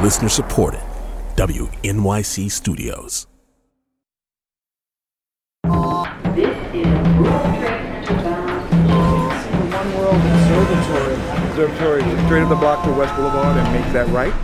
Listener supported. WNYC Studios. This is World Trade Center. One World Observatory straight up the block to West Boulevard and make that right.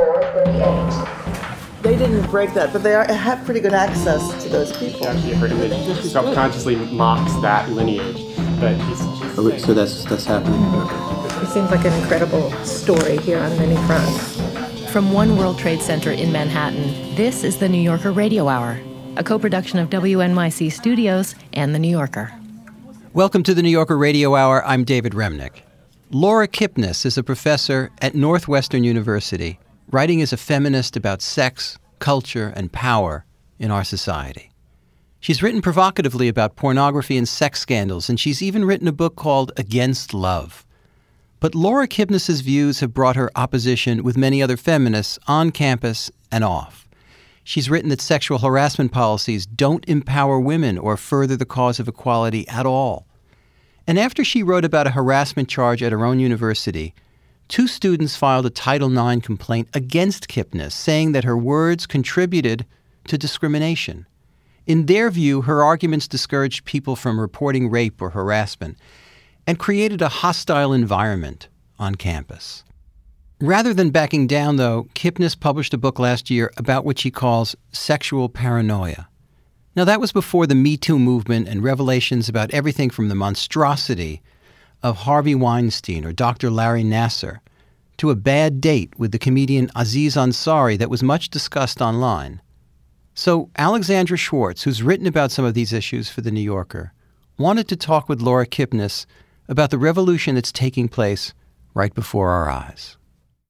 They didn't break that, but they have pretty good access to those people. Actually, her image subconsciously mocks that lineage, but so that's happening. It seems like an incredible story here on many fronts. From One World Trade Center in Manhattan, this is the New Yorker Radio Hour, a co-production of WNYC Studios and The New Yorker. Welcome to the New Yorker Radio Hour. I'm David Remnick. Laura Kipnis is a professor at Northwestern University, writing as a feminist about sex, culture, and power in our society. She's written provocatively about pornography and sex scandals, and she's even written a book called Against Love. But Laura Kipnis's views have brought her opposition with many other feminists on campus and off. She's written that sexual harassment policies don't empower women or further the cause of equality at all. And after she wrote about a harassment charge at her own university, 2 students filed a Title IX complaint against Kipnis, saying that her words contributed to discrimination. In their view, her arguments discouraged people from reporting rape or harassment and created a hostile environment on campus. Rather than backing down, though, Kipnis published a book last year about what she calls sexual paranoia. Now, that was before the Me Too movement and revelations about everything from the monstrosity of Harvey Weinstein or Dr. Larry Nassar to a bad date with the comedian Aziz Ansari that was much discussed online. So Alexandra Schwartz, who's written about some of these issues for The New Yorker, wanted to talk with Laura Kipnis about the revolution that's taking place right before our eyes.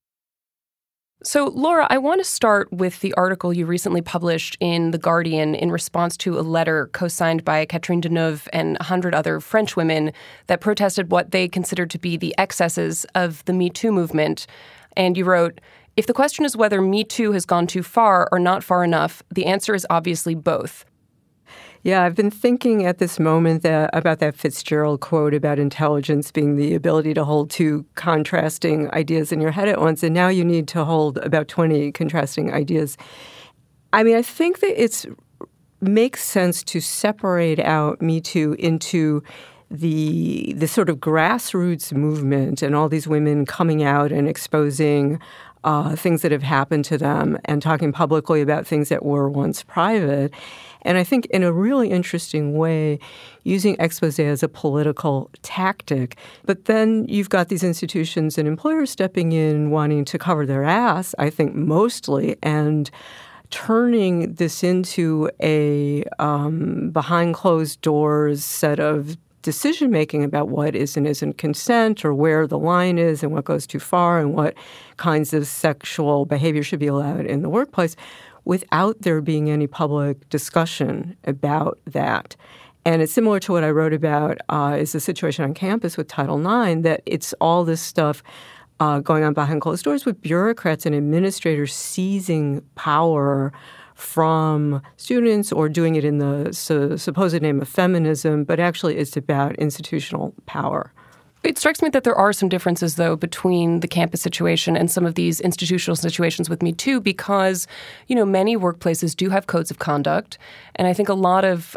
So, Laura, I want to start with the article you recently published in The Guardian in response to a letter co-signed by Catherine Deneuve and 100 other French women that protested what they considered to be the excesses of the Me Too movement. And you wrote, "If the question is whether Me Too has gone too far or not far enough, the answer is obviously both." Yeah, I've been thinking at this moment about that Fitzgerald quote about intelligence being the ability to hold 2 contrasting ideas in your head at once, and now you need to hold about 20 contrasting ideas. I mean, I think that it makes sense to separate out Me Too into the sort of grassroots movement and all these women coming out and exposing things that have happened to them and talking publicly about things that were once private. And I think in a really interesting way, using expose as a political tactic. But then you've got these institutions and employers stepping in, wanting to cover their ass, I think mostly, and turning this into a behind closed doors set of decision-making about what is and isn't consent or where the line is and what goes too far and what kinds of sexual behavior should be allowed in the workplace without there being any public discussion about that. And it's similar to what I wrote about is the situation on campus with Title IX, that it's all this stuff going on behind closed doors with bureaucrats and administrators seizing power from students or doing it in the supposed name of feminism, but actually it's about institutional power. It strikes me that there are some differences, though, between the campus situation and some of these institutional situations with Me Too, because, many workplaces do have codes of conduct, and I think a lot of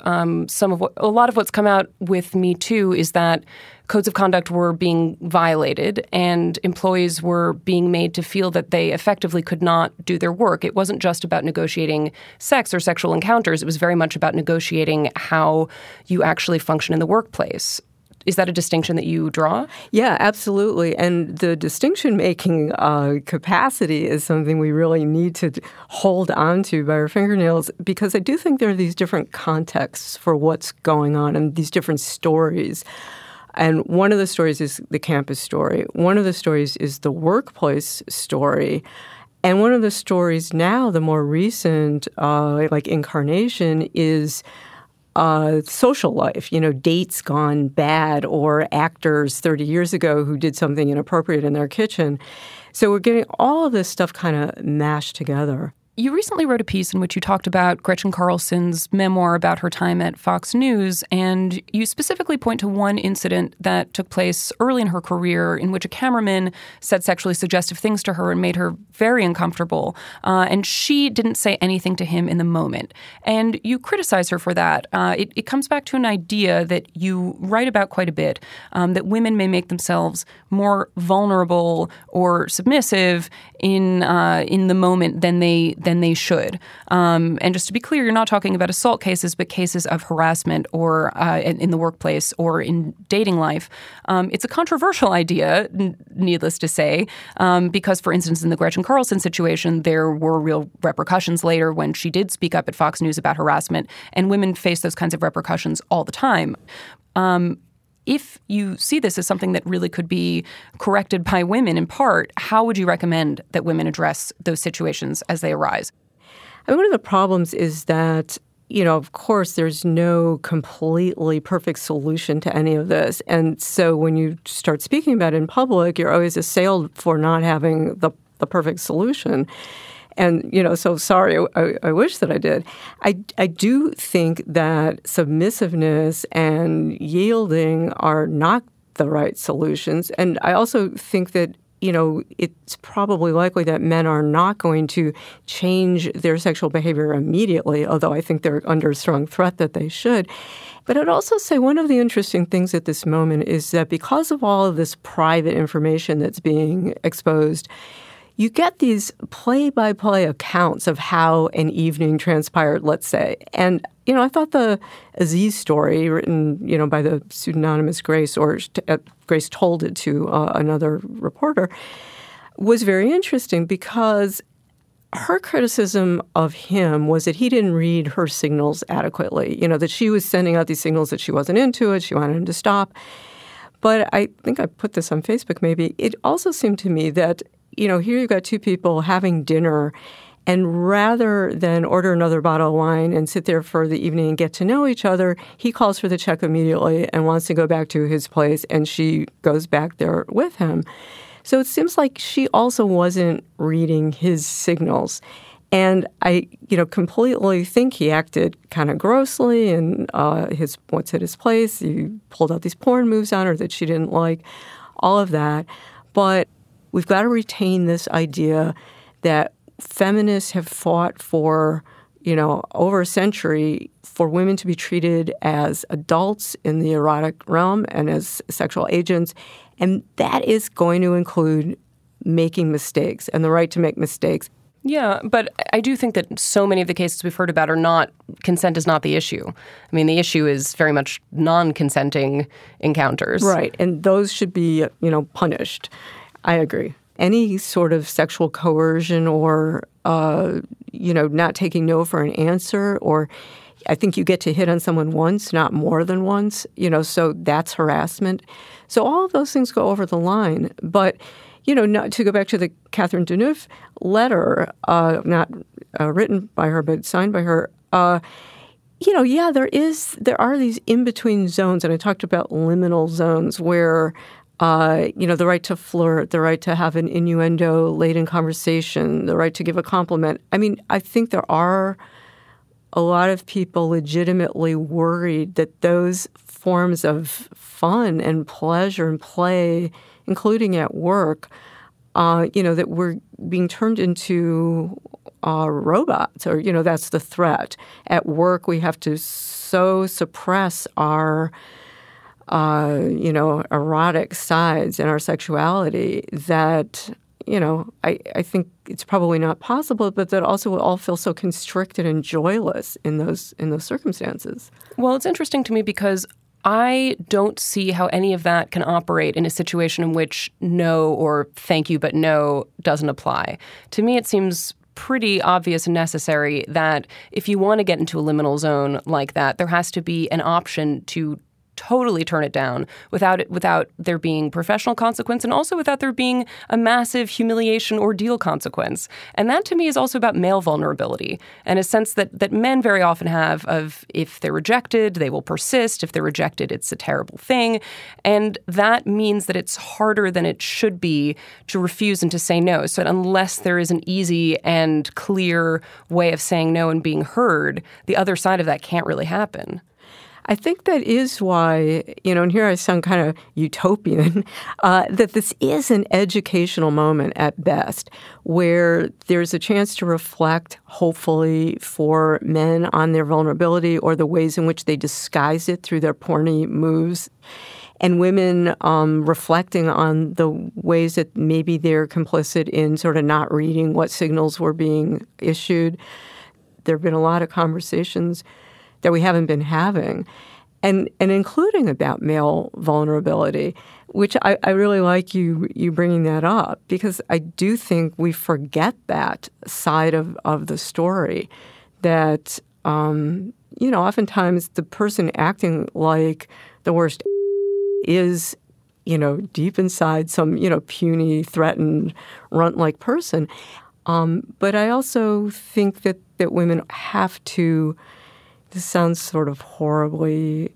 what's come out with Me Too is that codes of conduct were being violated and employees were being made to feel that they effectively could not do their work. It wasn't just about negotiating sex or sexual encounters. It was very much about negotiating how you actually function in the workplace. Is that a distinction that you draw? Yeah, absolutely. And the distinction-making capacity is something we really need to hold on to by our fingernails, because I do think there are these different contexts for what's going on and these different stories. And one of the stories is the campus story. One of the stories is the workplace story. And one of the stories now, the more recent, incarnation, is social life, dates gone bad or actors 30 years ago who did something inappropriate in their kitchen. So we're getting all of this stuff kind of mashed together. You recently wrote a piece in which you talked about Gretchen Carlson's memoir about her time at Fox News, and you specifically point to one incident that took place early in her career in which a cameraman said sexually suggestive things to her and made her very uncomfortable, and she didn't say anything to him in the moment. And you criticize her for that. It comes back to an idea that you write about quite a bit, that women may make themselves more vulnerable or submissive in the moment than they should. And just to be clear, you're not talking about assault cases, but cases of harassment or in the workplace or in dating life. It's a controversial idea, needless to say, because, for instance, in the Gretchen Carlson situation, there were real repercussions later when she did speak up at Fox News about harassment, and women face those kinds of repercussions all the time. If you see this as something that really could be corrected by women in part, how would you recommend that women address those situations as they arise? I mean, one of the problems is that, of course, there's no completely perfect solution to any of this. And so when you start speaking about it in public, you're always assailed for not having the perfect solution. And, so sorry, I wish that I did. I do think that submissiveness and yielding are not the right solutions. And I also think that, it's probably likely that men are not going to change their sexual behavior immediately, although I think they're under strong threat that they should. But I'd also say one of the interesting things at this moment is that because of all of this private information that's being exposed, you get these play-by-play accounts of how an evening transpired, let's say. And, I thought the Aziz story written, by the pseudonymous Grace, or Grace told it to another reporter, was very interesting because her criticism of him was that he didn't read her signals adequately, that she was sending out these signals that she wasn't into it, she wanted him to stop. But I think I put this on Facebook maybe. It also seemed to me that here you've got two people having dinner, and rather than order another bottle of wine and sit there for the evening and get to know each other, he calls for the check immediately and wants to go back to his place, and she goes back there with him. So it seems like she also wasn't reading his signals. And I, completely think he acted kind of grossly and once at his place, he pulled out these porn moves on her that she didn't like, all of that. But we've got to retain this idea that feminists have fought for, over a century for women to be treated as adults in the erotic realm and as sexual agents. And that is going to include making mistakes and the right to make mistakes. Yeah, but I do think that so many of the cases we've heard about are not, consent is not the issue. I mean, the issue is very much non-consenting encounters. Right, and those should be, punished. I agree. Any sort of sexual coercion or, not taking no for an answer, or I think you get to hit on someone once, not more than once, so that's harassment. So all of those things go over the line. But, not to go back to the Catherine Deneuve letter, not written by her but signed by her, there are these in-between zones, and I talked about liminal zones where the right to flirt, the right to have an innuendo late in conversation, the right to give a compliment. I mean, I think there are a lot of people legitimately worried that those forms of fun and pleasure and play, including at work, that we're being turned into robots, or, that's the threat. At work, we have to so suppress our erotic sides and our sexuality that, I think it's probably not possible, but that also we'll all feel so constricted and joyless in those circumstances. Well, it's interesting to me because I don't see how any of that can operate in a situation in which no or thank you but no doesn't apply. To me, it seems pretty obvious and necessary that if you want to get into a liminal zone like that, there has to be an option to totally turn it down without there being professional consequence and also without there being a massive humiliation ordeal consequence. And that to me is also about male vulnerability and a sense that men very often have of if they're rejected, they will persist. If they're rejected, it's a terrible thing. And that means that it's harder than it should be to refuse and to say no. So unless there is an easy and clear way of saying no and being heard, the other side of that can't really happen. I think that is why, and here I sound kind of utopian, that this is an educational moment at best, where there's a chance to reflect, hopefully, for men on their vulnerability or the ways in which they disguise it through their porny moves, and women reflecting on the ways that maybe they're complicit in sort of not reading what signals were being issued. There have been a lot of conversations that we haven't been having, and including about male vulnerability, which I really like you bringing that up, because I do think we forget that side of the story, that, oftentimes the person acting like the worst is, deep inside some, puny, threatened, runt-like person. But I also think that women have to, this sounds sort of horribly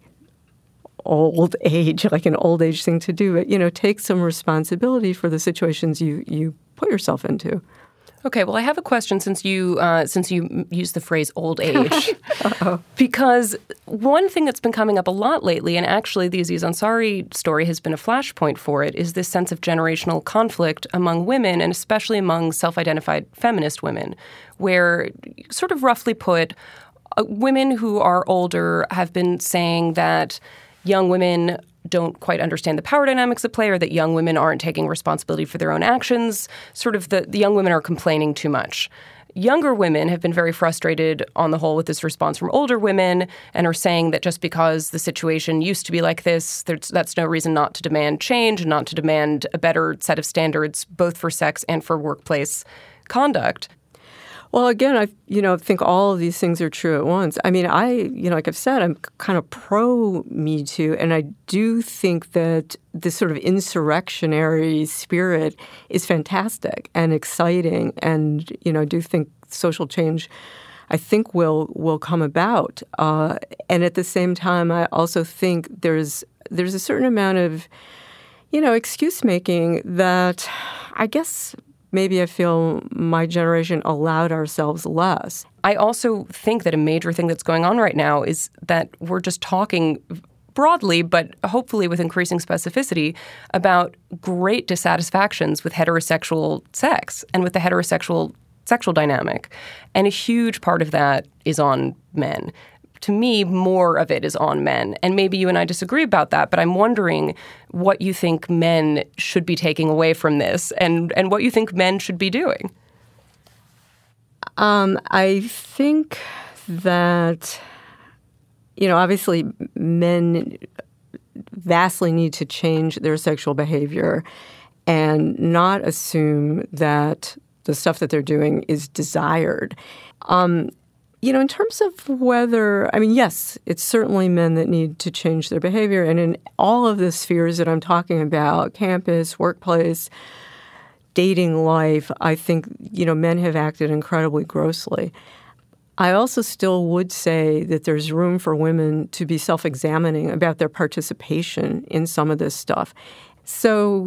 old age, like an old age thing to do, but, take some responsibility for the situations you put yourself into. Okay, well, I have a question since you used the phrase old age. Because one thing that's been coming up a lot lately, and actually the Aziz Ansari story has been a flashpoint for it, is this sense of generational conflict among women, and especially among self-identified feminist women, where, sort of roughly put, women who are older have been saying that young women don't quite understand the power dynamics at play, or that young women aren't taking responsibility for their own actions. Sort of the young women are complaining too much. Younger women have been very frustrated on the whole with this response from older women and are saying that just because the situation used to be like this, that's no reason not to demand change and not to demand a better set of standards, both for sex and for workplace conduct. Well, again, I think all of these things are true at once. I mean, like I've said, I'm kind of pro Me Too, and I do think that this sort of insurrectionary spirit is fantastic and exciting, and I do think social change, I think, will come about. And at the same time, I also think there's a certain amount of excuse making that I guess maybe I feel my generation allowed ourselves less. I also think that a major thing that's going on right now is that we're just talking broadly, but hopefully with increasing specificity, about great dissatisfactions with heterosexual sex and with the heterosexual sexual dynamic. And a huge part of that is on men. To me, more of it is on men. And maybe you and I disagree about that, but I'm wondering what you think men should be taking away from this and what you think men should be doing. I think that, obviously men vastly need to change their sexual behavior and not assume that the stuff that they're doing is desired. In terms of whether, yes, it's certainly men that need to change their behavior. And in all of the spheres that I'm talking about, campus, workplace, dating life, I think, men have acted incredibly grossly. I also still would say that there's room for women to be self-examining about their participation in some of this stuff. So,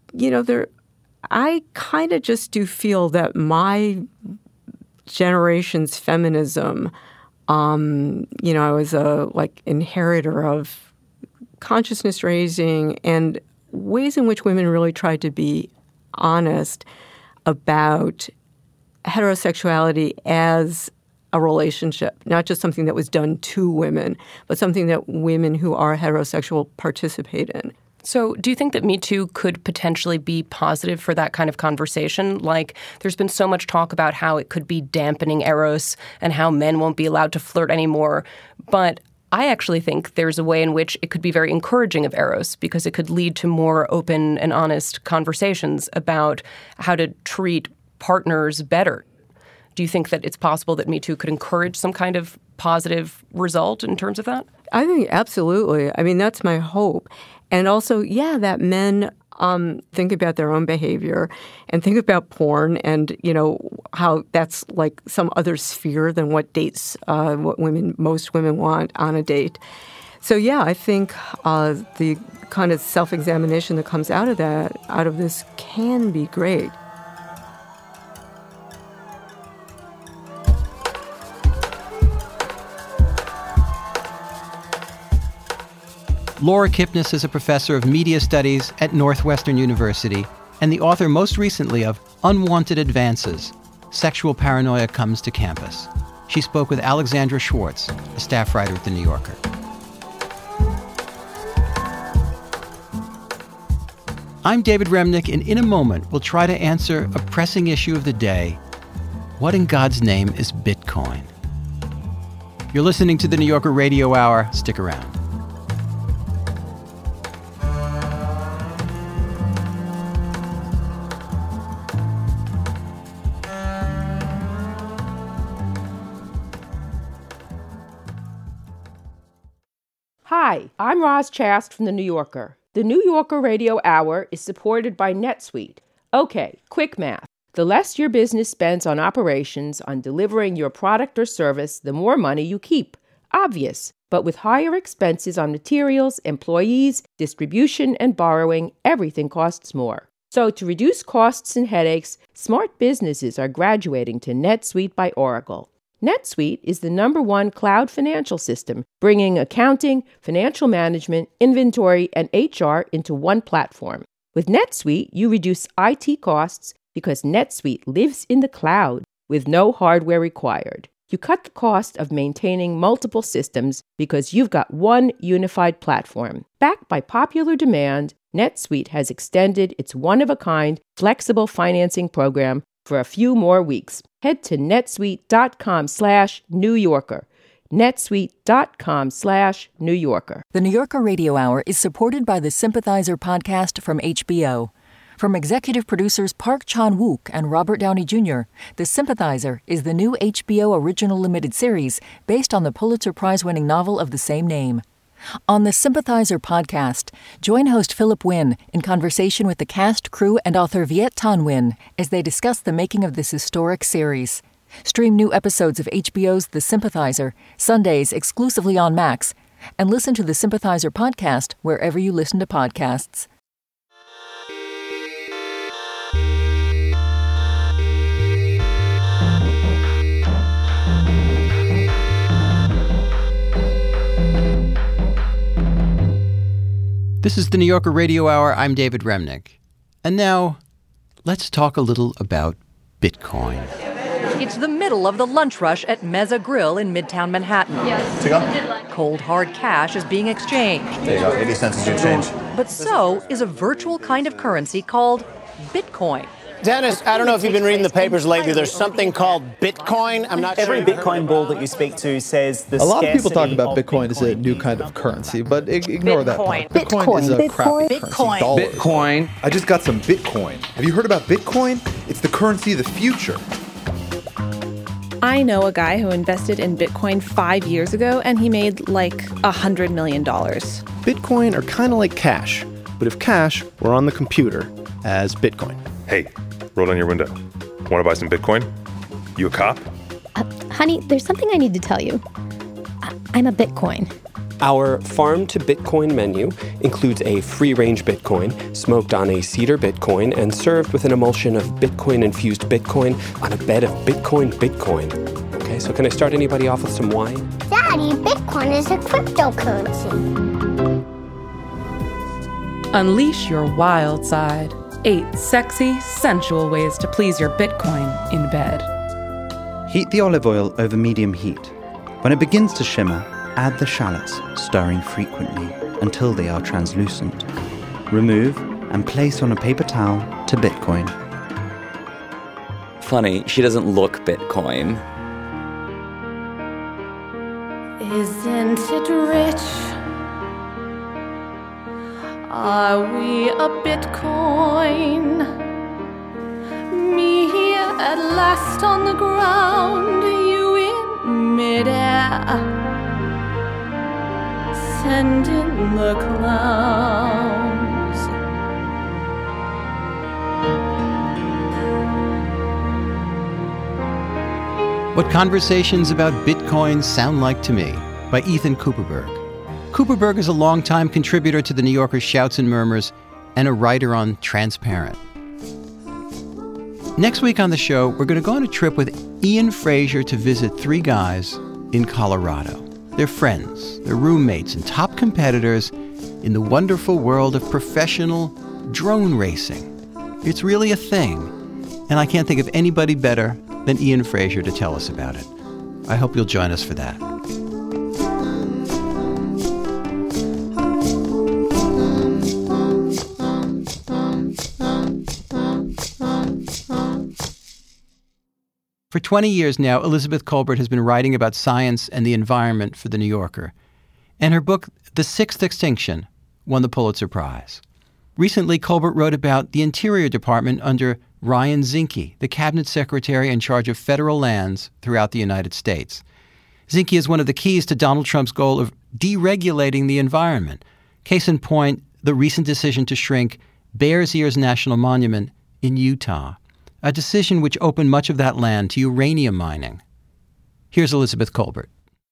I kind of just do feel that my generation's feminism, I was a inheritor of consciousness raising and ways in which women really tried to be honest about heterosexuality as a relationship, not just something that was done to women, but something that women who are heterosexual participate in. So do you think that Me Too could potentially be positive for that kind of conversation? Like, there's been so much talk about how it could be dampening Eros and how men won't be allowed to flirt anymore. But I actually think there's a way in which it could be very encouraging of Eros, because it could lead to more open and honest conversations about how to treat partners better. Do you think that it's possible that Me Too could encourage some kind of positive result in terms of that? I think absolutely. I mean, that's my hope. And also, yeah, that men think about their own behavior and think about porn and, how that's like some other sphere than what dates, what most women want on a date. So, yeah, I think the kind of self-examination that comes out of this can be great. Laura Kipnis is a professor of media studies at Northwestern University and the author most recently of Unwanted Advances, Sexual Paranoia Comes to Campus. She spoke with Alexandra Schwartz, a staff writer at The New Yorker. I'm David Remnick, and in a moment, we'll try to answer a pressing issue of the day. What in God's name is Bitcoin? You're listening to The New Yorker Radio Hour. Stick around. Hi, I'm Roz Chast from The New Yorker. The New Yorker Radio Hour is supported by NetSuite. Okay, quick math. The less your business spends on operations, on delivering your product or service, the more money you keep. Obvious. But with higher expenses on materials, employees, distribution, and borrowing, everything costs more. So to reduce costs and headaches, smart businesses are graduating to NetSuite by Oracle. NetSuite is the #1 cloud financial system, bringing accounting, financial management, inventory, and HR into one platform. With NetSuite, you reduce IT costs because NetSuite lives in the cloud with no hardware required. You cut the cost of maintaining multiple systems because you've got one unified platform. Backed by popular demand, NetSuite has extended its one-of-a-kind flexible financing program for a few more weeks. Head to netsuite.com/New Yorker. netsuite.com/New Yorker. The New Yorker Radio Hour is supported by the Sympathizer podcast from HBO. From executive producers Park Chan-wook and Robert Downey Jr., The Sympathizer is the new HBO original limited series based on the Pulitzer Prize-winning novel of the same name. On the Sympathizer podcast, join host Philip Wynn in conversation with the cast, crew, and author Viet Thanh Nguyen as they discuss the making of this historic series. Stream new episodes of HBO's The Sympathizer, Sundays exclusively on Max, and listen to the Sympathizer podcast wherever you listen to podcasts. This is the New Yorker Radio Hour. I'm David Remnick. And now, let's talk a little about Bitcoin. It's the middle of the lunch rush at Meza Grill in Midtown Manhattan. Yes. Take off. Cold, hard cash is being exchanged. There you go, 80 cents is your change. But so is a virtual kind of currency called Bitcoin. Dennis, I don't know if you've been reading the papers lately. There's something called Bitcoin. I'm not Every sure. Bitcoin bull that you speak to says the A lot of people talk scarcity about of Bitcoin as a new kind of currency, but ignore that part. Bitcoin is a crap currency. Dollars. Bitcoin. I just got some Bitcoin. Have you heard about Bitcoin? It's the currency of the future. I know a guy who invested in Bitcoin 5 years ago, and he made like $100 million. Bitcoin are kind of like cash, but if cash were on the computer as Bitcoin. Hey, roll down your window. Want to buy some Bitcoin? You a cop? Honey, there's something I need to tell you. I'm a Bitcoin. Our farm to Bitcoin menu includes a free-range Bitcoin, smoked on a cedar Bitcoin, and served with an emulsion of Bitcoin-infused Bitcoin on a bed of Bitcoin. Okay, so can I start anybody off with some wine? Daddy, Bitcoin is a cryptocurrency. Unleash your wild side. 8 sexy, sensual ways to please your Bitcoin in bed. Heat the olive oil over medium heat. When it begins to shimmer, add the shallots, stirring frequently until they are translucent. Remove and place on a paper towel to Bitcoin. Funny, she doesn't look Bitcoin. Isn't it rich? Are we a Bitcoin? Me here at last on the ground, you in midair. pretend in the clouds. What Conversations About Bitcoin Sound Like to Me by Ethan Kuperberg. Kuperberg is a longtime contributor to the New Yorker's Shouts and Murmurs and a writer on Transparent. Next week on the show, we're going to go on a trip with Ian Frazier to visit three guys in Colorado. They're friends, they're roommates, and top competitors in the wonderful world of professional drone racing. It's really a thing, and I can't think of anybody better than Ian Frazier to tell us about it. I hope you'll join us for that. For 20 years now, Elizabeth Kolbert has been writing about science and the environment for The New Yorker. And her book, The Sixth Extinction, won the Pulitzer Prize. Recently, Kolbert wrote about the Interior Department under Ryan Zinke, the cabinet secretary in charge of federal lands throughout the United States. Zinke is one of the keys to Donald Trump's goal of deregulating the environment. Case in point, the recent decision to shrink Bears Ears National Monument in Utah, a decision which opened much of that land to uranium mining. Here's Elizabeth Kolbert.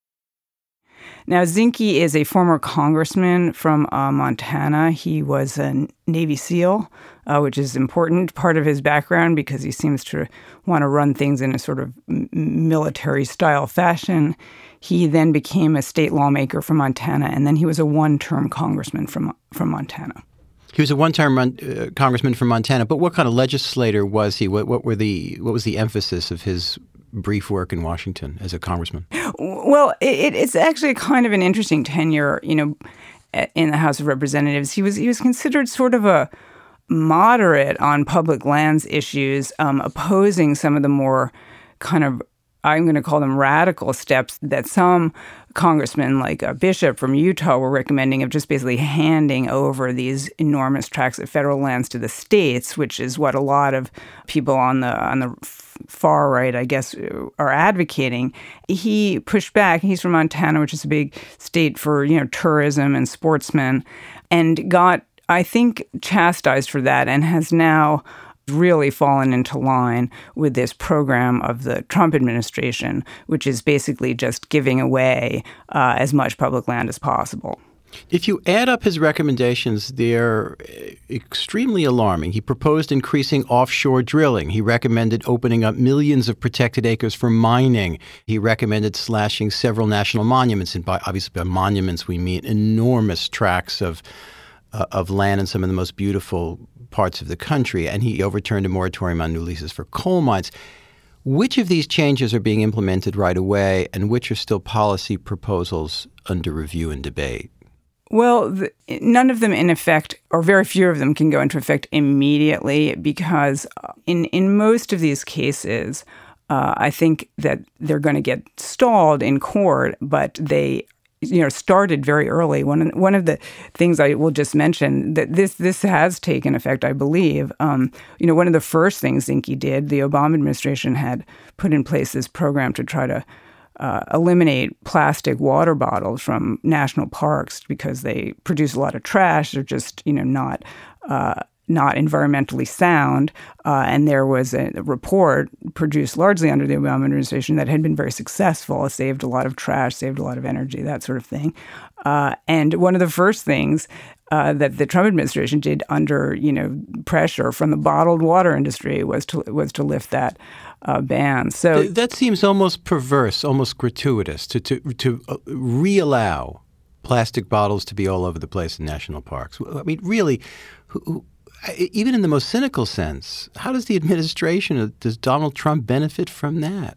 Now, Zinke is a former congressman from Montana. He was a Navy SEAL, which is important part of his background because he seems to want to run things in a sort of military-style fashion. He then became a state lawmaker from Montana, and then he was a one-term congressman from Montana. He was a one-term congressman from Montana, but what kind of legislator was he? What was the emphasis of his brief work in Washington as a congressman? Well, it's actually kind of an interesting tenure, in the House of Representatives. He was considered sort of a moderate on public lands issues, opposing some of the more kind of, I'm going to call them radical steps that some congressmen like Bishop from Utah were recommending, of just basically handing over these enormous tracts of federal lands to the states, which is what a lot of people on the far right, I guess, are advocating. He pushed back. He's from Montana, which is a big state for, tourism and sportsmen, and got, I think, chastised for that, and has now really fallen into line with this program of the Trump administration, which is basically just giving away as much public land as possible. If you add up his recommendations, they're extremely alarming. He proposed increasing offshore drilling. He recommended opening up millions of protected acres for mining. He recommended slashing several national monuments. And obviously by monuments, we mean enormous tracts of land in some of the most beautiful parts of the country. And he overturned a moratorium on new leases for coal mines. Which of these changes are being implemented right away, and which are still policy proposals under review and debate? Well, none of them in effect, or very few of them, can go into effect immediately because in most of these cases, I think that they're going to get stalled in court, but they started very early. One of the things I will just mention, that this has taken effect, I believe. One of the first things Zinke did, the Obama administration had put in place this program to try to eliminate plastic water bottles from national parks because they produce a lot of trash. They're just, not environmentally sound. And there was a report produced largely under the Obama administration that had been very successful. It saved a lot of trash, saved a lot of energy, that sort of thing. And one of the first things that the Trump administration did under, pressure from the bottled water industry was to lift that ban. So that seems almost perverse, almost gratuitous to re-allow plastic bottles to be all over the place in national parks. I mean, really, even in the most cynical sense, how does the administration, does Donald Trump benefit from that?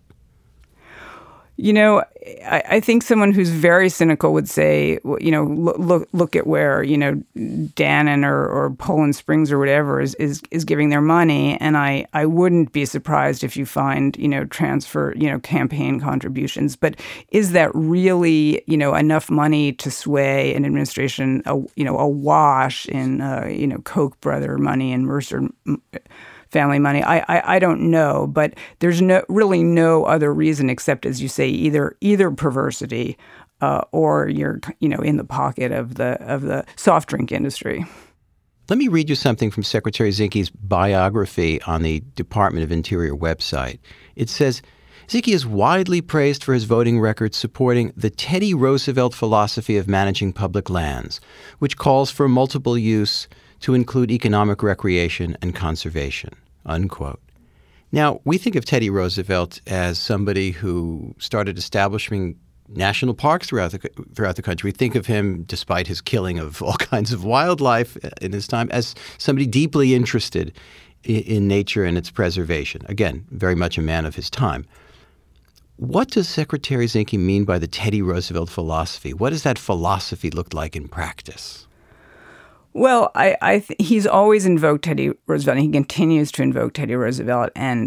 I think someone who's very cynical would say, look at where, Dannon or Poland Springs or whatever is giving their money. And I wouldn't be surprised if you find, transfer, campaign contributions. But is that really, enough money to sway an administration, awash in, Koch brother money and Mercer family money? I don't know, but there's really no other reason except, as you say, either perversity or you're in the pocket of the soft drink industry. Let me read you something from Secretary Zinke's biography on the Department of Interior website. It says, Zinke is widely praised for his voting record supporting the Teddy Roosevelt philosophy of managing public lands, which calls for multiple use to include economic recreation and conservation, unquote. Now, we think of Teddy Roosevelt as somebody who started establishing national parks throughout the country. We think of him, despite his killing of all kinds of wildlife in his time, as somebody deeply interested in nature and its preservation. Again, very much a man of his time. What does Secretary Zinke mean by the Teddy Roosevelt philosophy? What does that philosophy look like in practice? Well, he's always invoked Teddy Roosevelt, and he continues to invoke Teddy Roosevelt. And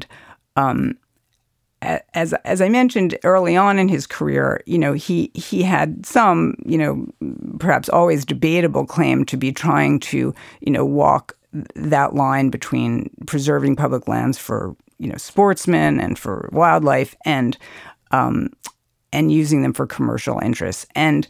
as I mentioned early on in his career, he had some, perhaps always debatable claim to be trying to, walk that line between preserving public lands for sportsmen and for wildlife, and using them for commercial interests. And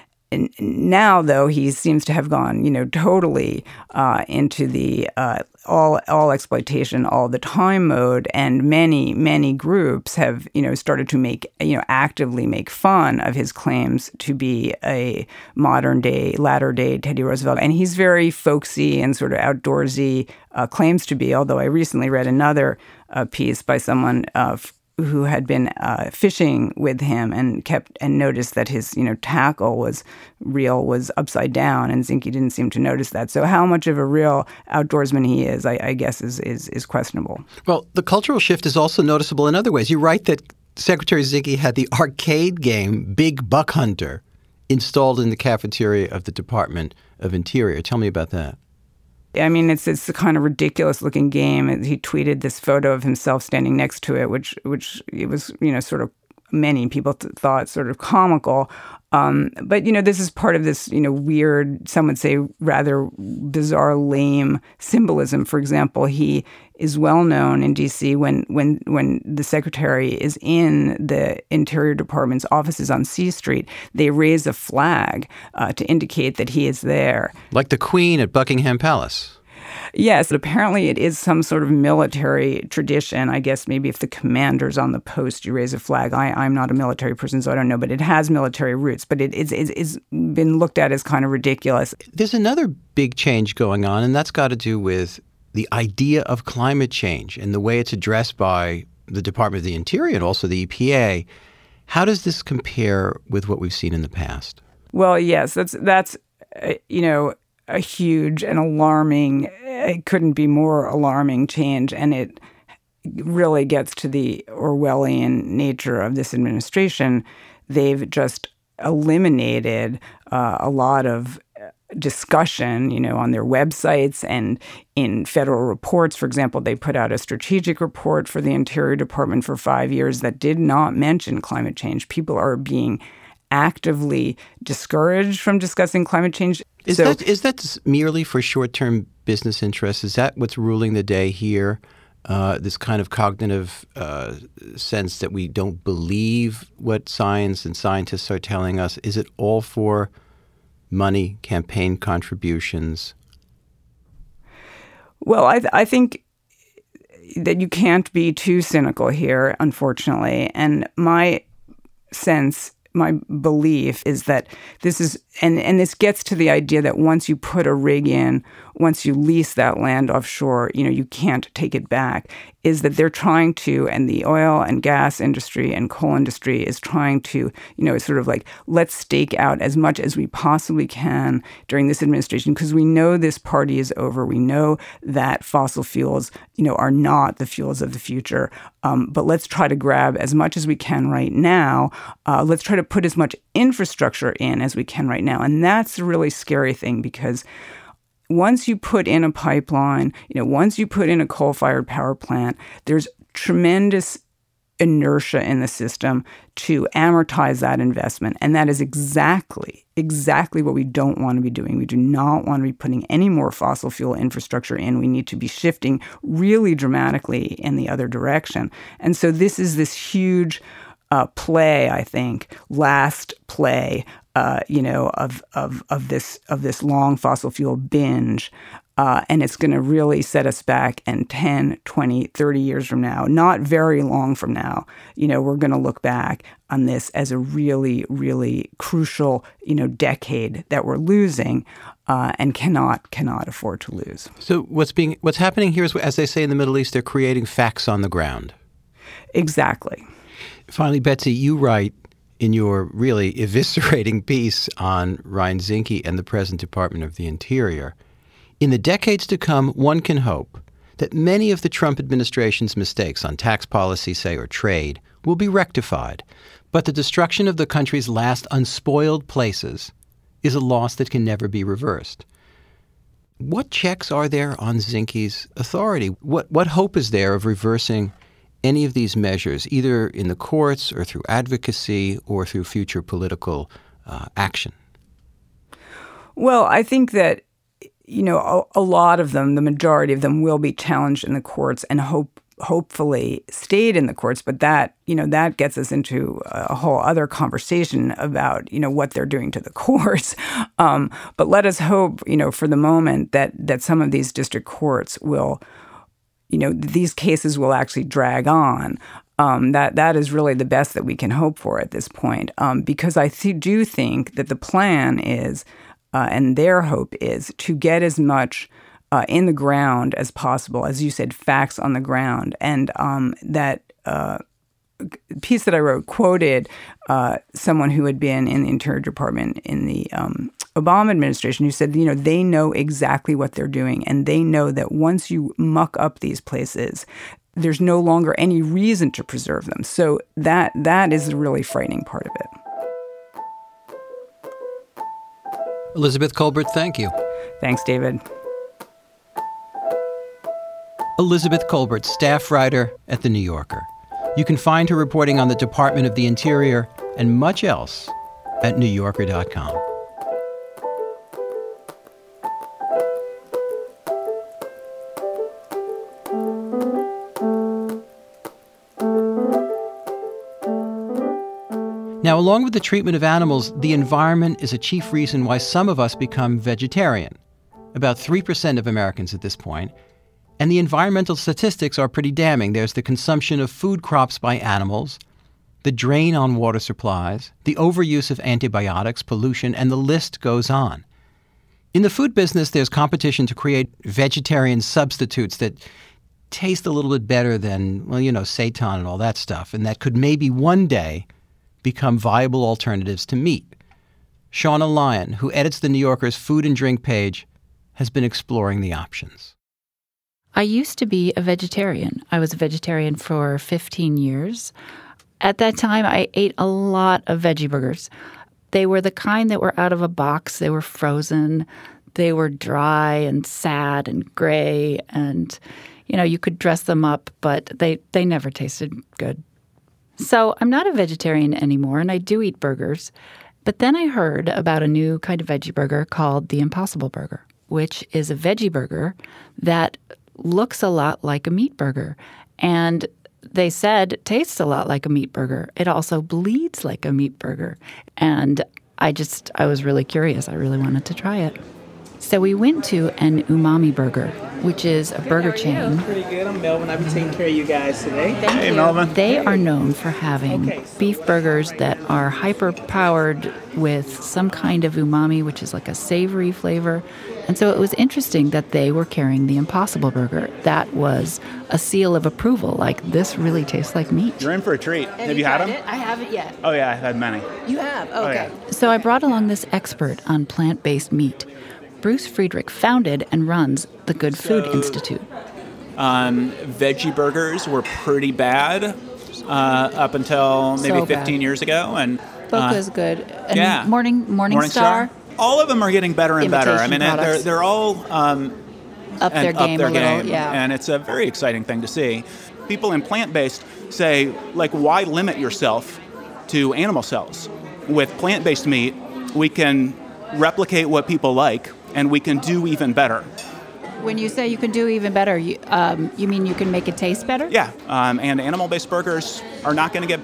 now, though, he seems to have gone, totally into the all exploitation all the time mode, and many groups have, started to actively make fun of his claims to be a latter day Teddy Roosevelt. And he's very folksy and sort of outdoorsy, claims to be. Although I recently read another piece by someone who had been fishing with him and noticed that his tackle was upside down, and Zinke didn't seem to notice that. So how much of a real outdoorsman he is, I guess, is questionable. Well, the cultural shift is also noticeable in other ways. You write that Secretary Zinke had the arcade game Big Buck Hunter installed in the cafeteria of the Department of Interior. Tell me about that. I mean, it's a kind of ridiculous-looking game. He tweeted this photo of himself standing next to it, which it was, sort of many people thought sort of comical. But, this is part of this, weird, some would say rather bizarre, lame symbolism. For example, he is well known in D.C. when the secretary is in the Interior Department's offices on C Street, they raise a flag to indicate that he is there. Like the Queen at Buckingham Palace. Yes, apparently it is some sort of military tradition. I guess maybe if the commander's on the post, you raise a flag. I'm not a military person, so I don't know, but it has military roots. But it's been looked at as kind of ridiculous. There's another big change going on, and that's got to do with the idea of climate change and the way it's addressed by the Department of the Interior and also the EPA. How does this compare with what we've seen in the past? Well, yes, that's a huge and alarming, it couldn't be more alarming change. And it really gets to the Orwellian nature of this administration. They've just eliminated a lot of discussion, on their websites and in federal reports. For example, they put out a strategic report for the Interior Department for 5 years that did not mention climate change. People are being actively discouraged from discussing climate change. Is that merely for short-term business interests? Is that what's ruling the day here? This kind of cognitive sense that we don't believe what science and scientists are telling us? Is it all for money, campaign contributions? Well, I think that you can't be too cynical here, unfortunately. And my belief is that this is, and this gets to the idea that once you put a rig in, once you lease that land offshore, you can't take it back, is that they're trying to, and the oil and gas industry and coal industry is trying to, sort of like, let's stake out as much as we possibly can during this administration, because we know this party is over. We know that fossil fuels, are not the fuels of the future. But let's try to grab as much as we can right now. Let's try to put as much infrastructure in as we can right now. And that's the really scary thing, because once you put in a pipeline, once you put in a coal-fired power plant, there's tremendous inertia in the system to amortize that investment. And that is exactly what we don't want to be doing. We do not want to be putting any more fossil fuel infrastructure in. We need to be shifting really dramatically in the other direction. And so this is this huge play, I think, last play, of this long fossil fuel binge. And it's going to really set us back in 10, 20, 30 years from now, not very long from now. We're going to look back on this as a really, really crucial, decade that we're losing and cannot afford to lose. So what's happening here is, as they say in the Middle East, they're creating facts on the ground. Exactly. Finally, Betsy, you write in your really eviscerating piece on Ryan Zinke and the present Department of the Interior, in the decades to come, one can hope that many of the Trump administration's mistakes on tax policy, say, or trade, will be rectified. But the destruction of the country's last unspoiled places is a loss that can never be reversed. What checks are there on Zinke's authority? What hope is there of reversing any of these measures, either in the courts or through advocacy or through future political action? Well, I think that a lot of them, the majority of them, will be challenged in the courts and hopefully stayed in the courts. But that gets us into a whole other conversation about, what they're doing to the courts. But let us hope, for the moment that some of these district courts will, these cases will actually drag on. That is really the best that we can hope for at this point. Because I do think that the plan is, and their hope is, to get as much in the ground as possible, as you said, facts on the ground. And that piece that I wrote quoted someone who had been in the Interior Department in the Obama administration, who said, they know exactly what they're doing. And they know that once you muck up these places, there's no longer any reason to preserve them. So that is the really frightening part of it. Elizabeth Kolbert, thank you. Thanks, David. Elizabeth Kolbert, staff writer at The New Yorker. You can find her reporting on the Department of the Interior and much else at NewYorker.com. Now, along with the treatment of animals, the environment is a chief reason why some of us become vegetarian. About 3% of Americans at this point. And the environmental statistics are pretty damning. There's the consumption of food crops by animals, the drain on water supplies, the overuse of antibiotics, pollution, and the list goes on. In the food business, there's competition to create vegetarian substitutes that taste a little bit better than, seitan and all that stuff, and that could maybe one day become viable alternatives to meat. Shauna Lyon, who edits The New Yorker's food and drink page, has been exploring the options. I used to be a vegetarian. I was a vegetarian for 15 years. At that time, I ate a lot of veggie burgers. They were the kind that were out of a box. They were frozen. They were dry and sad and gray. And, you could dress them up, but they never tasted good. So I'm not a vegetarian anymore, and I do eat burgers. But then I heard about a new kind of veggie burger called the Impossible Burger, which is a veggie burger that looks a lot like a meat burger. And they said tastes a lot like a meat burger. It also bleeds like a meat burger. And I was really curious. I really wanted to try it. So we went to an Umami Burger, which is a burger chain. Pretty good. I'm Melvin. I'll be taking care of you guys today. Thank you. Melvin. They are known for having beef burgers that are hyper-powered with some kind of umami, which is like a savory flavor. And so it was interesting that they were carrying the Impossible Burger. That was a seal of approval. Like, this really tastes like meat. You're in for a treat. Have you had them? I haven't yet. Oh, yeah. I've had many. You have? Okay. Oh, yeah. So I brought along this expert on plant-based meat. Bruce Friedrich founded and runs the Good Food Institute. Veggie burgers were pretty bad up until maybe 15 years ago. And Boca's good. And yeah. Morningstar. All of them are getting better and better. I mean, they're all up their game a little. Yeah. And it's a very exciting thing to see. People in plant-based say, why limit yourself to animal cells? With plant-based meat, we can replicate what people like, and we can do even better. When you say you can do even better, you mean you can make it taste better? Yeah, and animal-based burgers are not going to get better.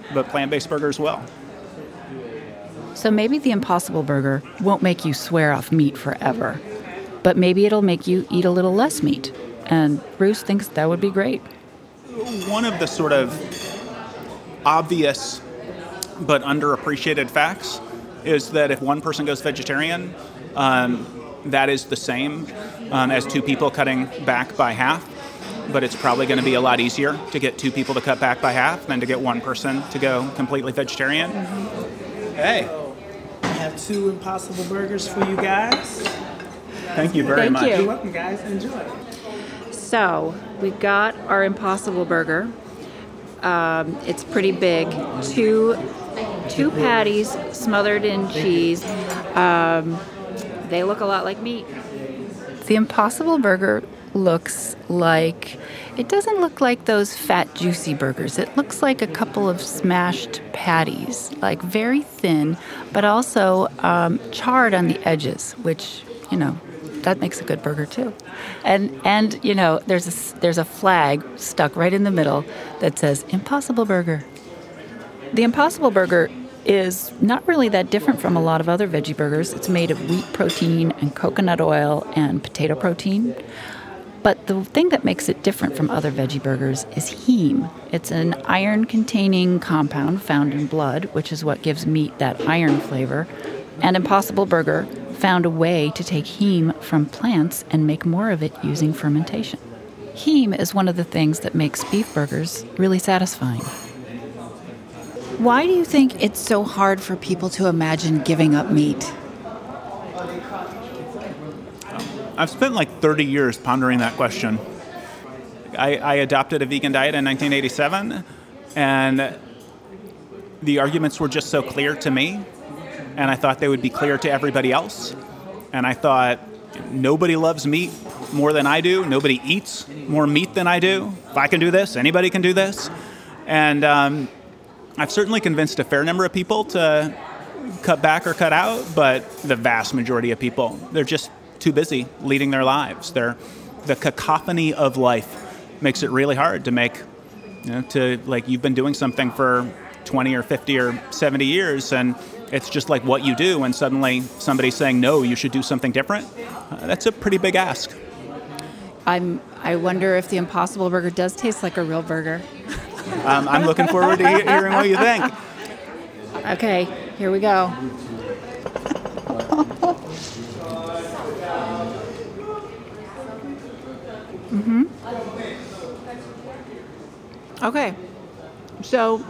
but plant-based burgers will. So maybe the Impossible Burger won't make you swear off meat forever, but maybe it'll make you eat a little less meat. And Bruce thinks that would be great. One of the sort of obvious but underappreciated facts is that if one person goes vegetarian, that is the same as two people cutting back by half. But it's probably going to be a lot easier to get two people to cut back by half than to get one person to go completely vegetarian. Hey. I have 2 Impossible Burgers for you guys. Thank you very much. You're welcome, guys. Enjoy. So we got our Impossible Burger. It's pretty big. Two patties smothered in cheese. They look a lot like meat. The Impossible Burger looks like, it doesn't look like those fat, juicy burgers. It looks like a couple of smashed patties, like very thin, but also charred on the edges, which, that makes a good burger too. And there's a flag stuck right in the middle that says Impossible Burger. The Impossible Burger is not really that different from a lot of other veggie burgers. It's made of wheat protein and coconut oil and potato protein. But the thing that makes it different from other veggie burgers is heme. It's an iron-containing compound found in blood, which is what gives meat that iron flavor. And Impossible Burger found a way to take heme from plants and make more of it using fermentation. Heme is one of the things that makes beef burgers really satisfying. Why do you think it's so hard for people to imagine giving up meat? I've spent like 30 years pondering that question. I adopted a vegan diet in 1987, and the arguments were just so clear to me, and I thought they would be clear to everybody else. And I thought, nobody loves meat more than I do. Nobody eats more meat than I do. If I can do this, anybody can do this. And I've certainly convinced a fair number of people to cut back or cut out, but the vast majority of people, they're just too busy leading their lives. The cacophony of life makes it really hard to make, you've been doing something for 20 or 50 or 70 years, and it's just like what you do, and suddenly somebody's saying, no, you should do something different. That's a pretty big ask. I wonder if the Impossible Burger does taste like a real burger. I'm looking forward to hearing what you think. Okay, here we go. Mm-hmm. Okay, so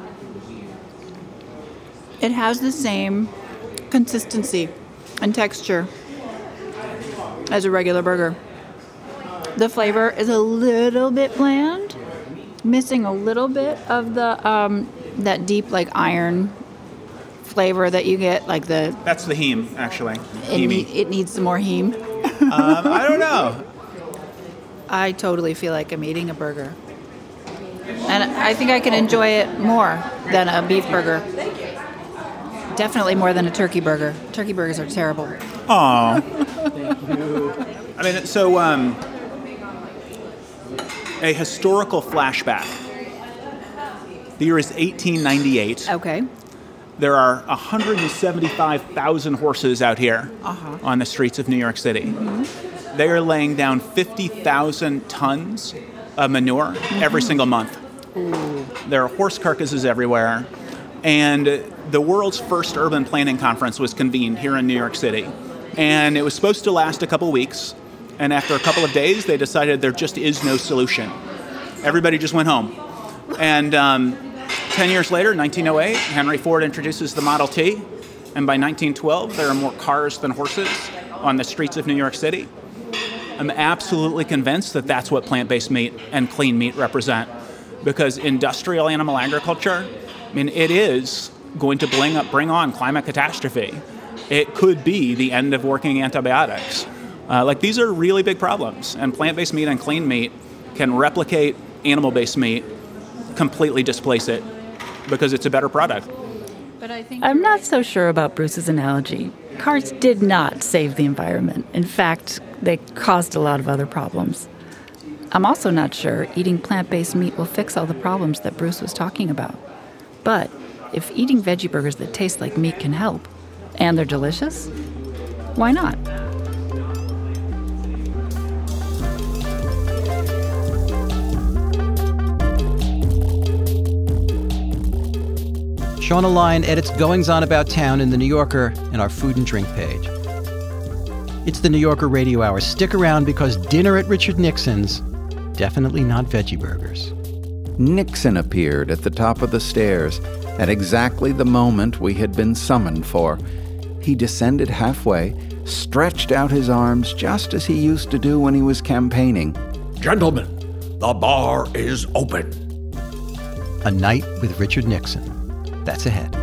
it has the same consistency and texture as a regular burger. The flavor is a little bit bland, missing a little bit of the that deep iron flavor that you get, That's the heme, actually. It needs some more heme. I don't know. I totally feel like I'm eating a burger. And I think I can enjoy it more than a beef burger. Definitely more than a turkey burger. Turkey burgers are terrible. Aw. I mean, so a historical flashback. The year is 1898. Okay. There are 175,000 horses out here on the streets of New York City. Mm-hmm. They are laying down 50,000 tons of manure every single month. Ooh. There are horse carcasses everywhere. And the world's first urban planning conference was convened here in New York City. And it was supposed to last a couple weeks. And after a couple of days, they decided there just is no solution. Everybody just went home. And 10 years later, 1908, Henry Ford introduces the Model T. And by 1912, there are more cars than horses on the streets of New York City. I'm absolutely convinced that that's what plant-based meat and clean meat represent. Because industrial animal agriculture, it is going to bring on climate catastrophe. It could be the end of working antibiotics. These are really big problems, and plant-based meat and clean meat can replicate animal-based meat, completely displace it, because it's a better product. But I'm not so sure about Bruce's analogy. Cars did not save the environment. In fact, they caused a lot of other problems. I'm also not sure eating plant-based meat will fix all the problems that Bruce was talking about. But If eating veggie burgers that taste like meat can help, and they're delicious, why not? Shauna Lyon edits Goings-On About Town in The New Yorker and our food and drink page. It's the New Yorker Radio Hour. Stick around because dinner at Richard Nixon's, definitely not veggie burgers. Nixon appeared at the top of the stairs at exactly the moment we had been summoned for. He descended halfway, stretched out his arms just as he used to do when he was campaigning. Gentlemen, the bar is open. A Night with Richard Nixon. That's ahead.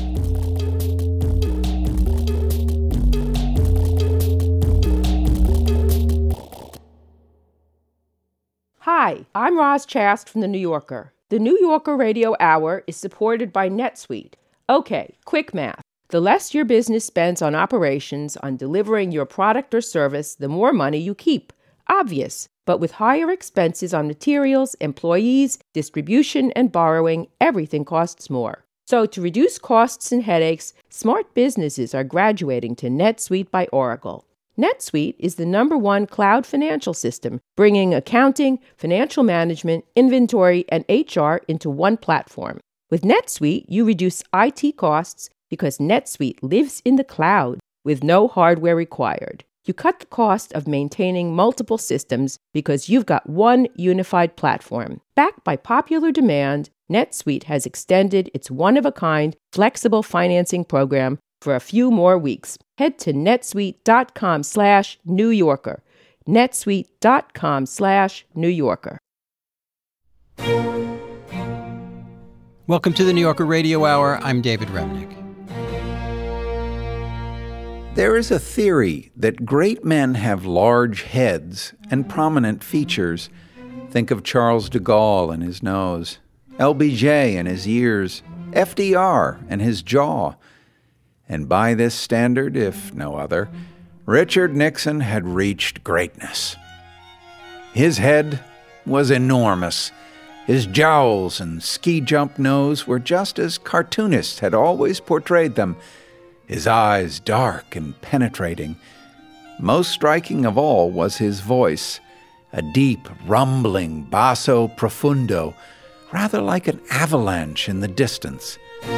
Hi, I'm Roz Chast from The New Yorker. The New Yorker Radio Hour is supported by NetSuite. Okay, quick math. The less your business spends on operations, on delivering your product or service, the more money you keep. Obvious. But with higher expenses on materials, employees, distribution, and borrowing, everything costs more. So to reduce costs and headaches, smart businesses are graduating to NetSuite by Oracle. NetSuite is the #1 cloud financial system, bringing accounting, financial management, inventory, and HR into one platform. With NetSuite, you reduce IT costs because NetSuite lives in the cloud with no hardware required. You cut the cost of maintaining multiple systems because you've got one unified platform. Backed by popular demand, NetSuite has extended its one-of-a-kind flexible financing program for a few more weeks. Head to netsuite.com/New Yorker. netsuite.com/New Yorker. Welcome to the New Yorker Radio Hour. I'm David Remnick. There is a theory that great men have large heads and prominent features. Think of Charles de Gaulle and his nose, LBJ and his ears, FDR and his jaw. And by this standard, if no other, Richard Nixon had reached greatness. His head was enormous. His jowls and ski-jump nose were just as cartoonists had always portrayed them. His eyes dark and penetrating. Most striking of all was his voice, a deep, rumbling basso profundo, rather like an avalanche in the distance.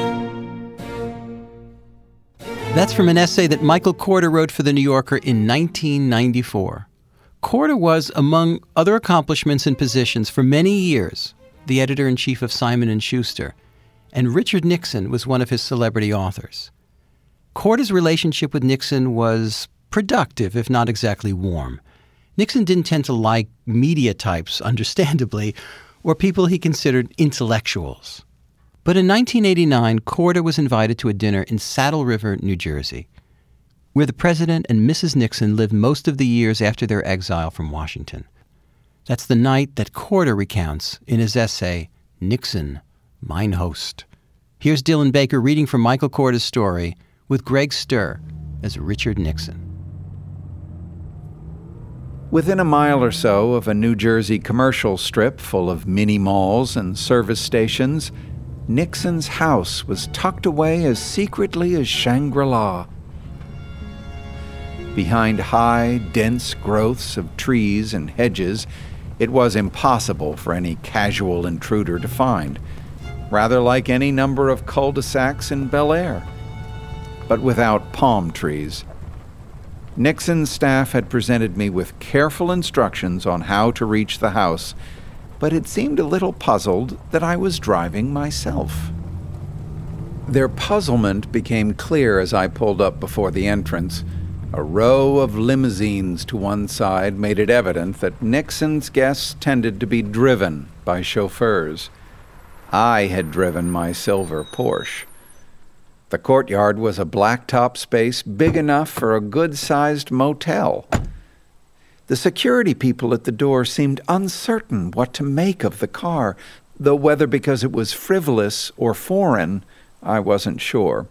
That's from an essay that Michael Korda wrote for The New Yorker in 1994. Korda was, among other accomplishments and positions for many years, the editor-in-chief of Simon & Schuster, and Richard Nixon was one of his celebrity authors. Korda's relationship with Nixon was productive, if not exactly warm. Nixon didn't tend to like media types, understandably, or people he considered intellectuals. But in 1989, Korda was invited to a dinner in Saddle River, New Jersey, where the President and Mrs. Nixon lived most of the years after their exile from Washington. That's the night that Korda recounts in his essay, Nixon, Mine Host. Here's Dylan Baker reading from Michael Korda's story with Greg Sturr as Richard Nixon. Within a mile or so of a New Jersey commercial strip full of mini-malls and service stations, Nixon's house was tucked away as secretly as Shangri-La. Behind high, dense growths of trees and hedges, it was impossible for any casual intruder to find, rather like any number of cul-de-sacs in Bel Air, but without palm trees. Nixon's staff had presented me with careful instructions on how to reach the house, but it seemed a little puzzled that I was driving myself. Their puzzlement became clear as I pulled up before the entrance. A row of limousines to one side made it evident that Nixon's guests tended to be driven by chauffeurs. I had driven my silver Porsche. The courtyard was a blacktop space big enough for a good-sized motel. The security people at the door seemed uncertain what to make of the car, though whether because it was frivolous or foreign, I wasn't sure.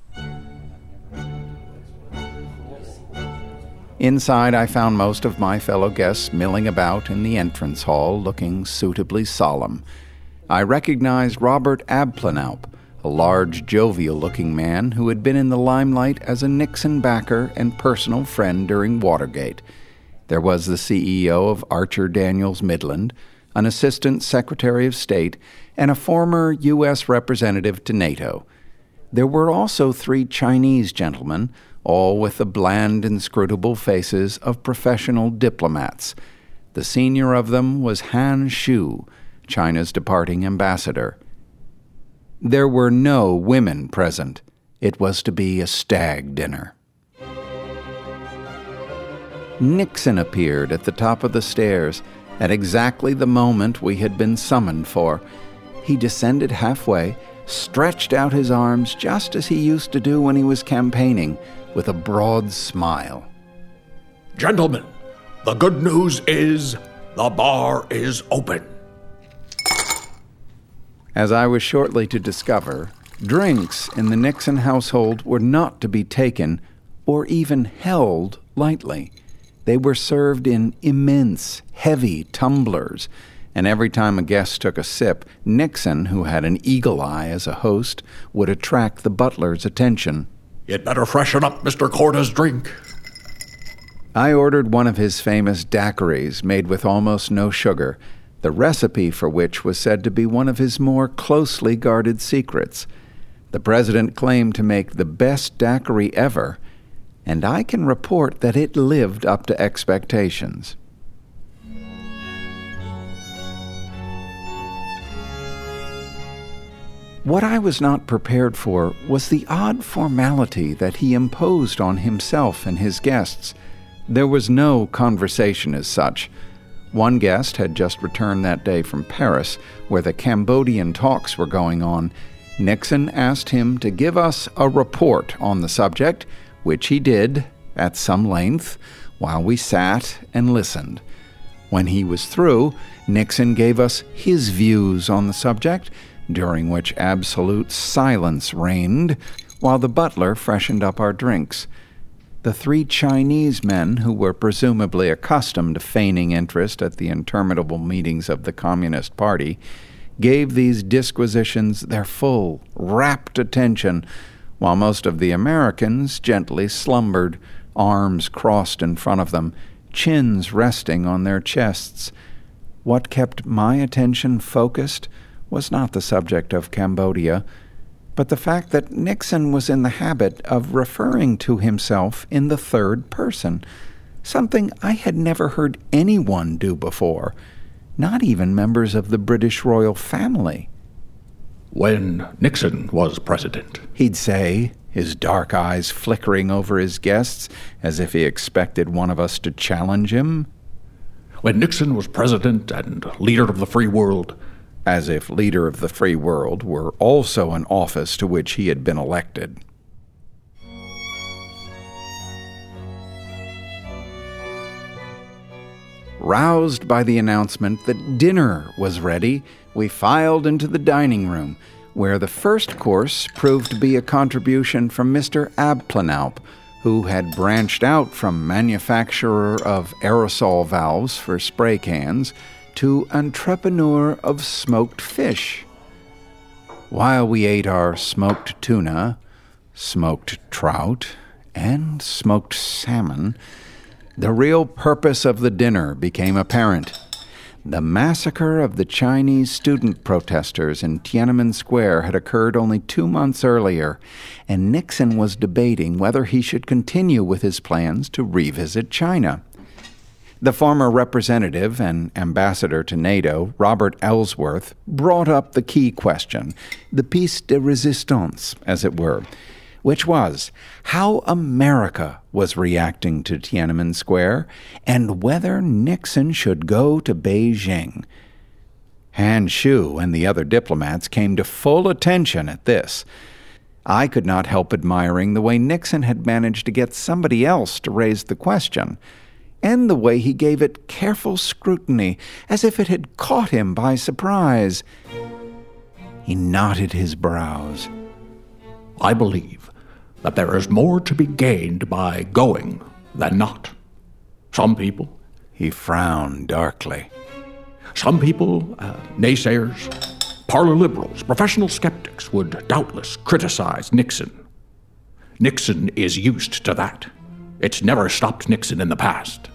Inside, I found most of my fellow guests milling about in the entrance hall, looking suitably solemn. I recognized Robert Abplanalp, a large, jovial-looking man who had been in the limelight as a Nixon backer and personal friend during Watergate. There was the CEO of Archer Daniels Midland, an assistant secretary of state, and a former U.S. representative to NATO. There were also 3 Chinese gentlemen, all with the bland, inscrutable faces of professional diplomats. The senior of them was Han Shu, China's departing ambassador. There were no women present. It was to be a stag dinner. Nixon appeared at the top of the stairs at exactly the moment we had been summoned for. He descended halfway, stretched out his arms just as he used to do when he was campaigning, with a broad smile. Gentlemen, the good news is the bar is open. As I was shortly to discover, drinks in the Nixon household were not to be taken or even held lightly. They were served in immense, heavy tumblers, and every time a guest took a sip, Nixon, who had an eagle eye as a host, would attract the butler's attention. You'd better freshen up Mr. Korda's drink. I ordered one of his famous daiquiris made with almost no sugar, the recipe for which was said to be one of his more closely guarded secrets. The president claimed to make the best daiquiri ever, and I can report that it lived up to expectations. What I was not prepared for was the odd formality that he imposed on himself and his guests. There was no conversation as such. One guest had just returned that day from Paris, where the Cambodian talks were going on. Nixon asked him to give us a report on the subject, which he did at some length, while we sat and listened. When he was through, Nixon gave us his views on the subject, during which absolute silence reigned, while the butler freshened up our drinks. The 3 Chinese men, who were presumably accustomed to feigning interest at the interminable meetings of the Communist Party, gave these disquisitions their full, rapt attention, while most of the Americans gently slumbered, arms crossed in front of them, chins resting on their chests. What kept my attention focused was not the subject of Cambodia, but the fact that Nixon was in the habit of referring to himself in the third person, something I had never heard anyone do before, not even members of the British royal family. When Nixon was president, he'd say, his dark eyes flickering over his guests as if he expected one of us to challenge him. When Nixon was president and leader of the free world, as if leader of the free world were also an office to which he had been elected. Roused by the announcement that dinner was ready, we filed into the dining room, where the first course proved to be a contribution from Mr. Abplanalp, who had branched out from manufacturer of aerosol valves for spray cans to entrepreneur of smoked fish. While we ate our smoked tuna, smoked trout, and smoked salmon, the real purpose of the dinner became apparent. The massacre of the Chinese student protesters in Tiananmen Square had occurred only 2 months earlier, and Nixon was debating whether he should continue with his plans to revisit China. The former representative and ambassador to NATO, Robert Ellsworth, brought up the key question, the piece de résistance, as it were, which was how America was reacting to Tiananmen Square and whether Nixon should go to Beijing. Han Shu and the other diplomats came to full attention at this. I could not help admiring the way Nixon had managed to get somebody else to raise the question, and the way he gave it careful scrutiny, as if it had caught him by surprise. He knotted his brows. I believe that there is more to be gained by going than not. Some people... He frowned darkly. Some people, naysayers, parlor liberals, professional skeptics would doubtless criticize Nixon. Nixon is used to that. It's never stopped Nixon in the past.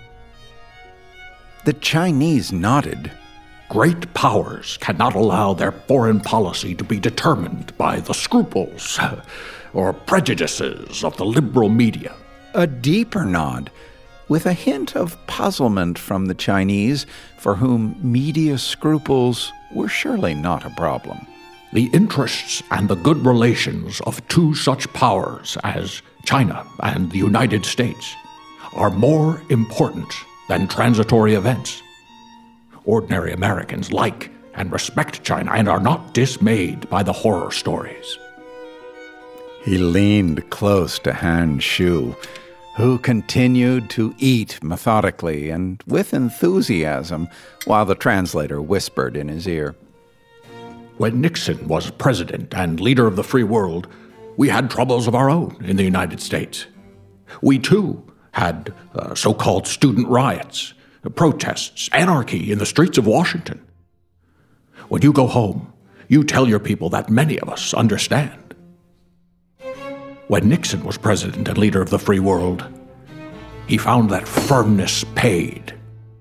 The Chinese nodded. Great powers cannot allow their foreign policy to be determined by the scruples or prejudices of the liberal media. A deeper nod, with a hint of puzzlement from the Chinese, for whom media scruples were surely not a problem. The interests and the good relations of two such powers as China and the United States are more important than transitory events. Ordinary Americans like and respect China and are not dismayed by the horror stories. He leaned close to Han Shu, who continued to eat methodically and with enthusiasm while the translator whispered in his ear. When Nixon was president and leader of the free world, we had troubles of our own in the United States. We, too, had so-called student riots, protests, anarchy in the streets of Washington. When you go home, you tell your people that many of us understand. When Nixon was president and leader of the free world, he found that firmness paid.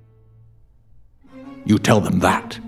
You tell them that.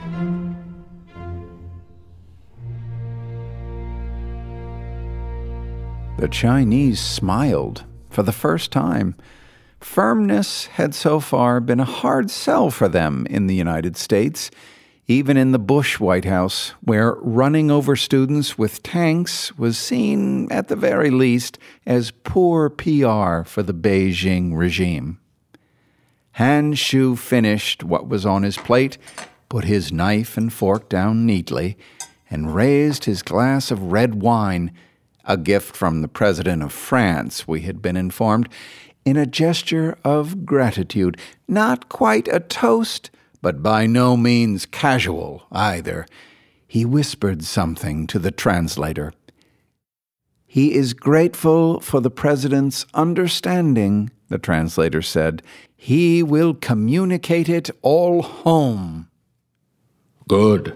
The Chinese smiled for the first time. Firmness had so far been a hard sell for them in the United States, even in the Bush White House, where running over students with tanks was seen, at the very least, as poor PR for the Beijing regime. Han Shu finished what was on his plate, put his knife and fork down neatly, and raised his glass of red wine, a gift from the President of France, we had been informed, in a gesture of gratitude. Not quite a toast, but by no means casual either. He whispered something to the translator. He is grateful for the President's understanding, the translator said. He will communicate it all home. Good.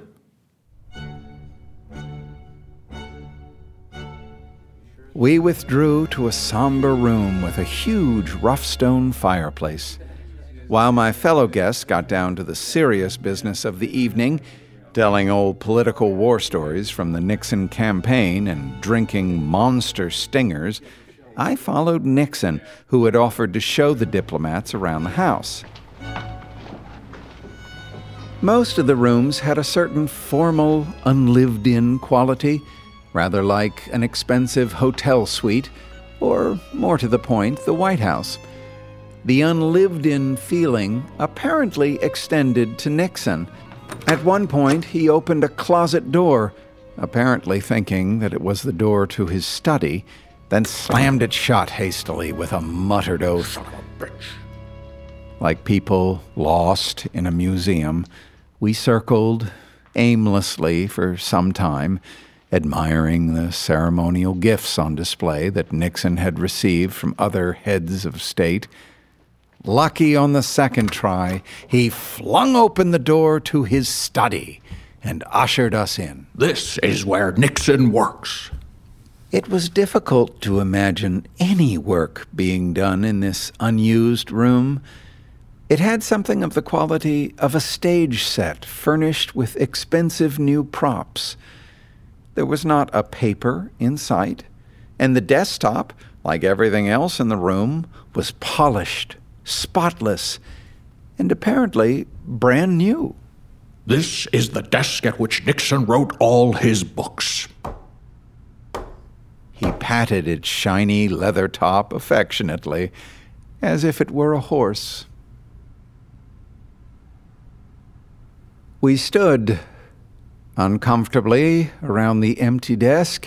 We withdrew to a somber room with a huge rough stone fireplace. While my fellow guests got down to the serious business of the evening, telling old political war stories from the Nixon campaign and drinking monster stingers, I followed Nixon, who had offered to show the diplomats around the house. Most of the rooms had a certain formal, unlived-in quality, rather like an expensive hotel suite, or, more to the point, the White House. The unlived-in feeling apparently extended to Nixon. At one point, he opened a closet door, apparently thinking that it was the door to his study, then slammed it shut hastily with a muttered oath. Son of a bitch. Like people lost in a museum, we circled aimlessly for some time, admiring the ceremonial gifts on display that Nixon had received from other heads of state. Lucky on the second try, he flung open the door to his study and ushered us in. This is where Nixon works. It was difficult to imagine any work being done in this unused room. It had something of the quality of a stage set furnished with expensive new props. There was not a paper in sight, and the desktop, like everything else in the room, was polished, spotless, and apparently brand new. This is the desk at which Nixon wrote all his books. He patted its shiny leather top affectionately, as if it were a horse. We stood uncomfortably around the empty desk,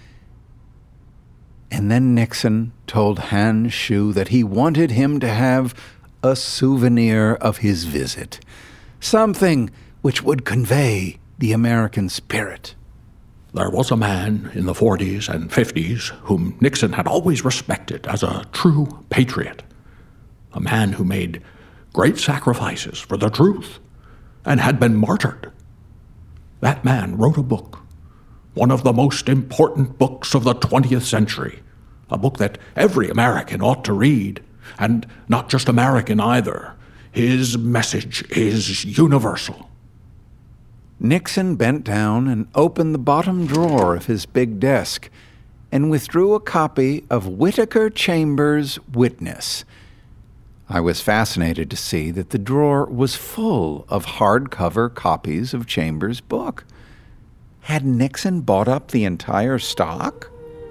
and then Nixon told Han Shu that he wanted him to have a souvenir of his visit, something which would convey the American spirit. There was a man in the 40s and 50s whom Nixon had always respected as a true patriot, a man who made great sacrifices for the truth and had been martyred. That man wrote a book, one of the most important books of the 20th century, a book that every American ought to read, and not just American either. His message is universal. Nixon bent down and opened the bottom drawer of his big desk and withdrew a copy of Whittaker Chambers' Witness. I was fascinated to see that the drawer was full of hardcover copies of Chambers' book. Had Nixon bought up the entire stock?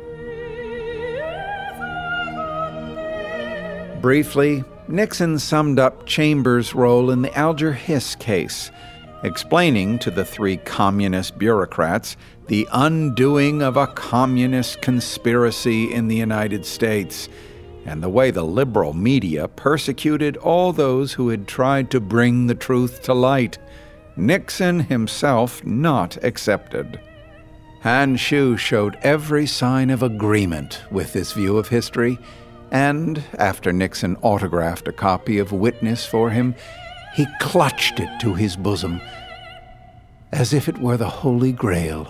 Briefly, Nixon summed up Chambers' role in the Alger Hiss case, explaining to the three communist bureaucrats the undoing of a communist conspiracy in the United States and the way the liberal media persecuted all those who had tried to bring the truth to light, Nixon himself not excepted. Han Shu showed every sign of agreement with this view of history, and after Nixon autographed a copy of Witness for him, he clutched it to his bosom as if it were the Holy Grail.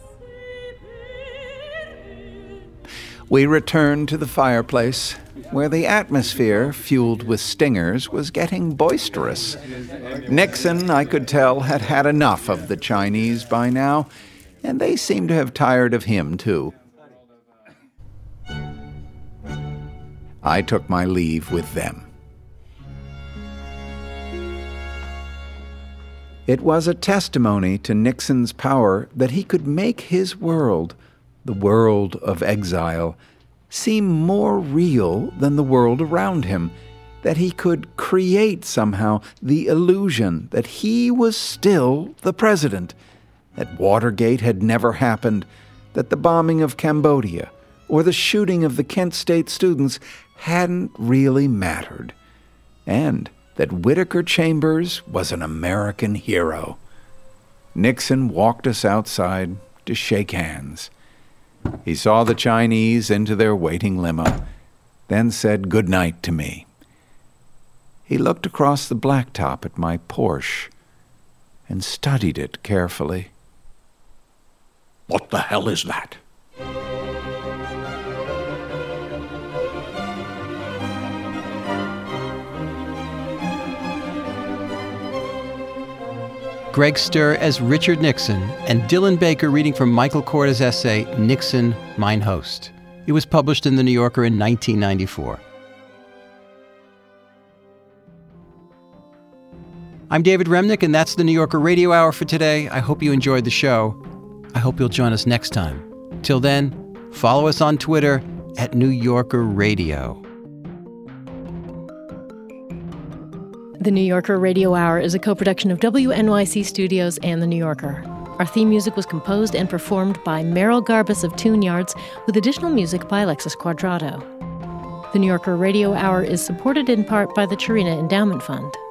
We returned to the fireplace, where the atmosphere, fueled with stingers, was getting boisterous. Nixon, I could tell, had had enough of the Chinese by now, and they seemed to have tired of him, too. I took my leave with them. It was a testimony to Nixon's power that he could make his world, the world of exile, seem more real than the world around him, that he could create somehow the illusion that he was still the president, that Watergate had never happened, that the bombing of Cambodia or the shooting of the Kent State students hadn't really mattered, and that Whittaker Chambers was an American hero. Nixon walked us outside to shake hands. He saw the Chinese into their waiting limo, then said good night to me. He looked across the blacktop at my Porsche and studied it carefully. What the hell is that? Greg Sturr as Richard Nixon, and Dylan Baker reading from Michael Korda's essay, Nixon, Mein Host. It was published in The New Yorker in 1994. I'm David Remnick, and that's the New Yorker Radio Hour for today. I hope you enjoyed the show. I hope you'll join us next time. Till then, follow us on Twitter at New Yorker Radio. The New Yorker Radio Hour is a co-production of WNYC Studios and The New Yorker. Our theme music was composed and performed by Merrill Garbus of Tune Yards, with additional music by Alexis Quadrado. The New Yorker Radio Hour is supported in part by the Chirina Endowment Fund.